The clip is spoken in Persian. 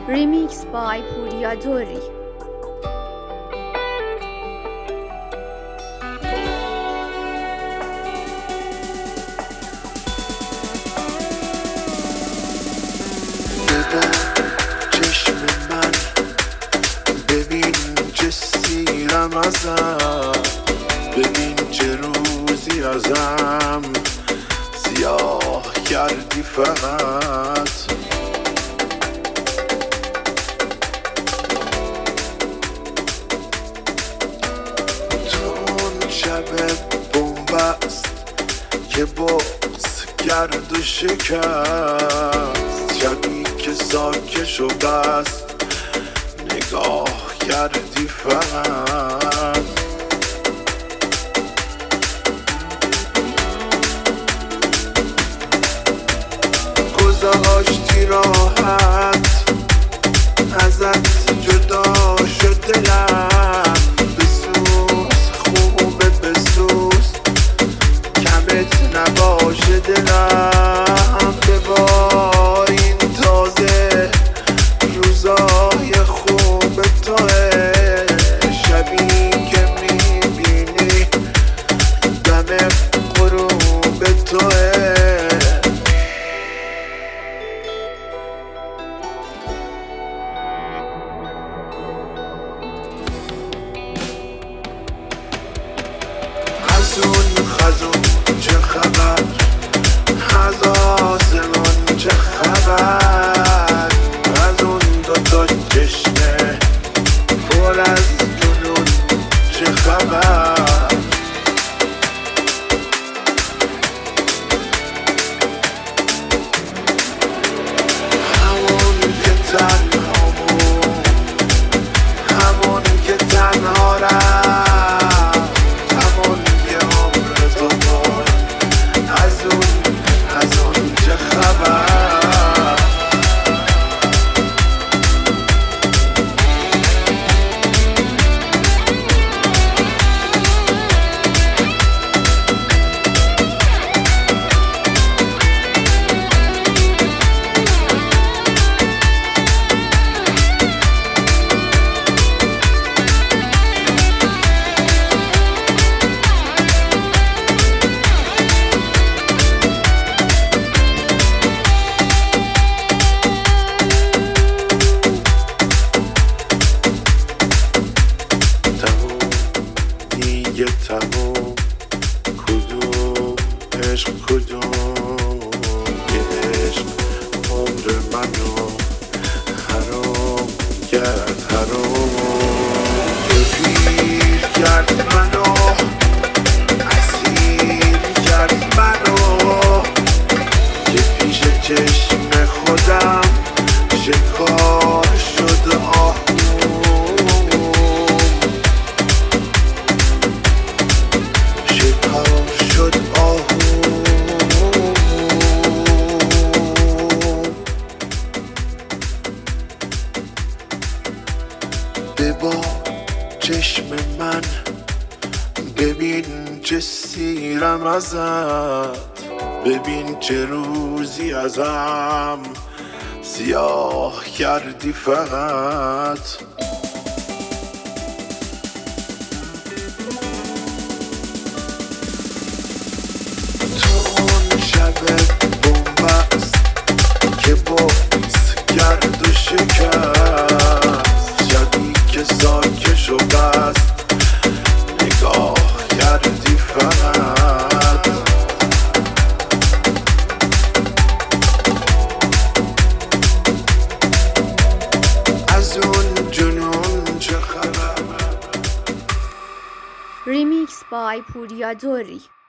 Remix by Puriadori. چشم من ببین چه سیرم ازم، ببین چه روزی ازم سیاه کردی فقط. تو اون شب بومبست که بغض کرد و شکست، شبی که ساکش و بست نگاه کردی فقط. گذاشتی راحت ازت جدا شد دلم، بسوز خوبه بسوز کمت نباشه دلم. ببار این تازه روزای خوب توه، شبی که میبینی دم غروب توه. از اون خزون چه خبر، از آسمان چه خبر، از اون دوتا چشمه پر از جنون چه خبر. همون که تنهامون، همون که تنها رفت، همون که عمر تو بود، از اون چه خبر. دیگه تموم، کدوم عشق کدوم یه عشق عمر منو حرام کرد، حرام که پیر کرد منو، اسیر کرد منو، که پیش چشم خودم شکار شد آهوم. با چشم من ببین چه سیرم ازت، ببین چه روزی ازم سیاه کردی فقط. تو اون شب بومبست که بغض کرد و شکست، شبی که ساکش و بست نگاه کردی فقط. از اون جنون چه خبر. Remix by Puriadori.